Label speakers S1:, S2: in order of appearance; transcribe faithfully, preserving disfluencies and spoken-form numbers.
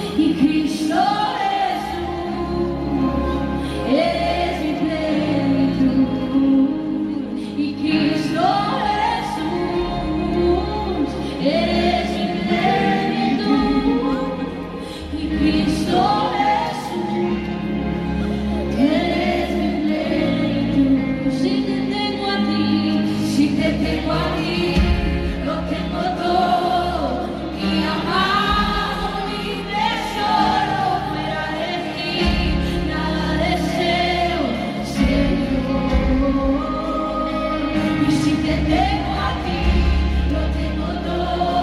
S1: y Cristo Jesús es mi plenitud, y Cristo Jesús es mi plenitud, y Cristo Jesús eres mi plenitud. Si te tengo a ti, si te tengo a ti, lo tengo todo, mi amado, mi tesoro, fuera de ti, nada deseo, Señor. Y si te tengo a ti, lo tengo todo.